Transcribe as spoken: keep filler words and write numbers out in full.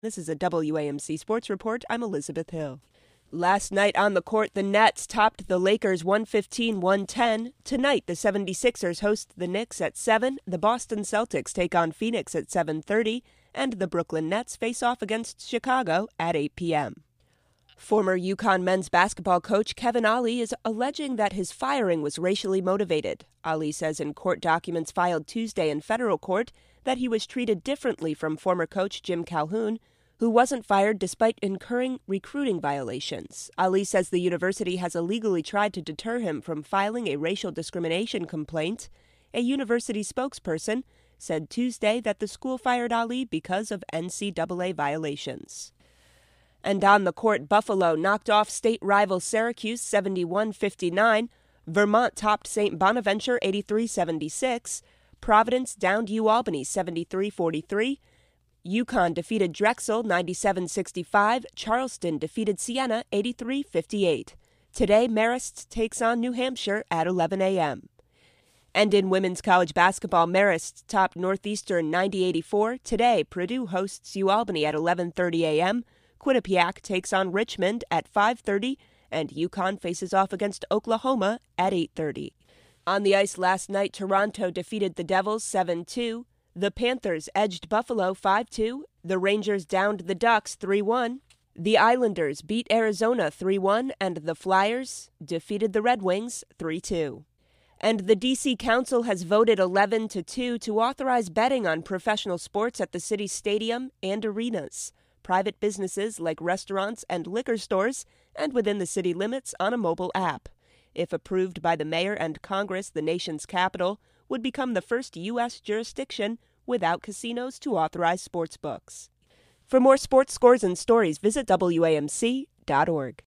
This is a W A M C Sports Report. I'm Elizabeth Hill. Last night on the court, the Nets topped the Lakers one fifteen to one ten. Tonight, the seventy-sixers host the Knicks at seven, the Boston Celtics take on Phoenix at seven thirty, and the Brooklyn Nets face off against Chicago at eight p.m. Former UConn men's basketball coach Kevin Ollie is alleging that his firing was racially motivated. Ollie says in court documents filed Tuesday in federal court that he was treated differently from former coach Jim Calhoun, who wasn't fired despite incurring recruiting violations. Ollie says the university has illegally tried to deter him from filing a racial discrimination complaint. A university spokesperson said Tuesday that the school fired Ollie because of N C double A violations. And on the court, Buffalo knocked off state rival Syracuse seventy-one fifty-nine. Vermont topped Saint Bonaventure eighty-three seventy-six. Providence downed UAlbany seventy-three forty-three. UConn defeated Drexel ninety-seven sixty-five. Charleston defeated Siena eighty-three fifty-eight. Today, Marist takes on New Hampshire at eleven a.m. And in women's college basketball, Marist topped Northeastern ninety eighty-four. Today, Purdue hosts UAlbany at eleven thirty a.m. Quinnipiac takes on Richmond at five thirty, and UConn faces off against Oklahoma at eight thirty. On the ice last night, Toronto defeated the Devils seven two. The Panthers edged Buffalo five two. The Rangers downed the Ducks three one. The Islanders beat Arizona three one, and the Flyers defeated the Red Wings three two. And the D C Council has voted eleven to two to authorize betting on professional sports at the city's stadium and arenas, private businesses like restaurants and liquor stores, and within the city limits on a mobile app. If approved by the mayor and Congress, the nation's capital would become the first U S jurisdiction without casinos to authorize sports books. For more sports scores and stories, visit W A M C dot org.